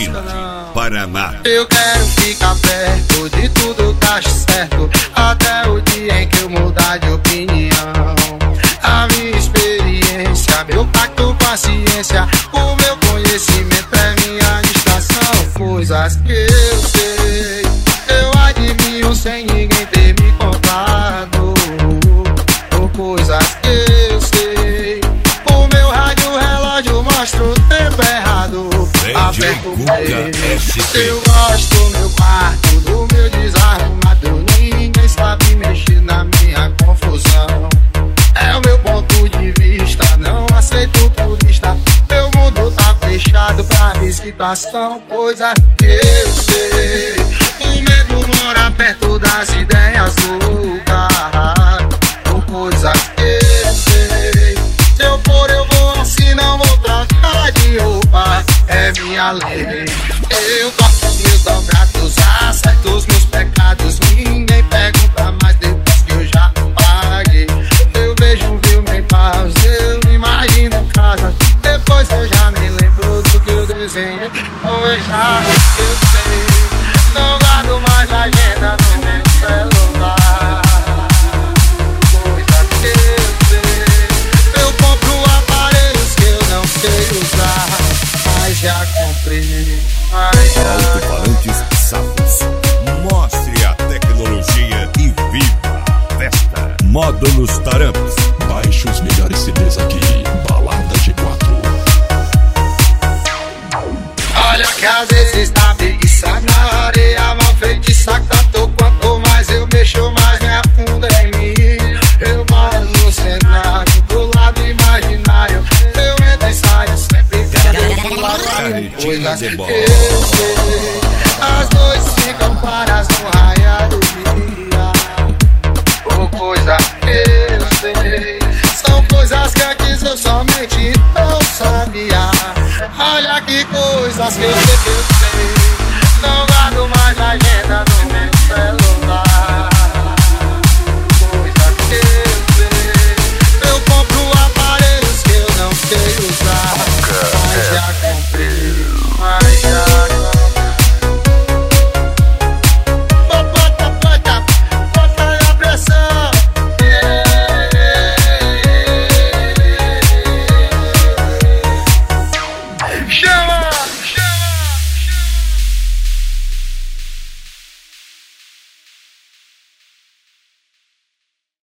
Paraná. Eu quero ficar perto de tudo tá certo, até o dia em que eu mudar de opinião. A minha experiência, meu pacto com a ciência, o meu conhecimento é minha distração. Coisas que eu sei, eu admiro sem ninguém ter me contado. Ou coisas que eu sei, o meu rádio relógio mostra o tempo errado. Aperto o play. Eu gosto do meu quarto, do meu desarrumado. Ninguém sabe mexer na minha confusão. É o meu ponto de vista, não aceito turista. Meu mundo tá fechado pra visitação. Coisa que eu sei, o medo mora perto das ideias loucas. Ou coisa que eu sei, se eu for eu vou, se não vou trocar de roupa. É minha lei. Eu corto os meus dobrados, acerto os meus pecados. Ninguém pergunta mais depois que eu já paguei. Eu vejo um filme em paz, eu imagino em casa. Depois eu já nem lembro do que eu desenhei. Ou eu já eu sei, não guardo mais a agenda no meu celular. Coisa que eu sei, eu compro aparelhos que eu não sei usar. Já comprei. Alto-falantes Sapos. Mostre a tecnologia e viva a festa. Módulos Taramps. Baixe os melhores CDs aqui. Balada G4. Olha que às vezes tá preguiça na areia, mal feitiça. Quanto mais eu mexo, mais me afunda em mim. Eu moro no cenário, do lado imaginário. Eu entro e saio sempre. Coisas que eu sei, as noites ficam claras no raiar do dia. Ou coisa que eu sei, são coisas que antes eu somente não sabia. Olha que coisas que eu sei, não guardo mais a gente.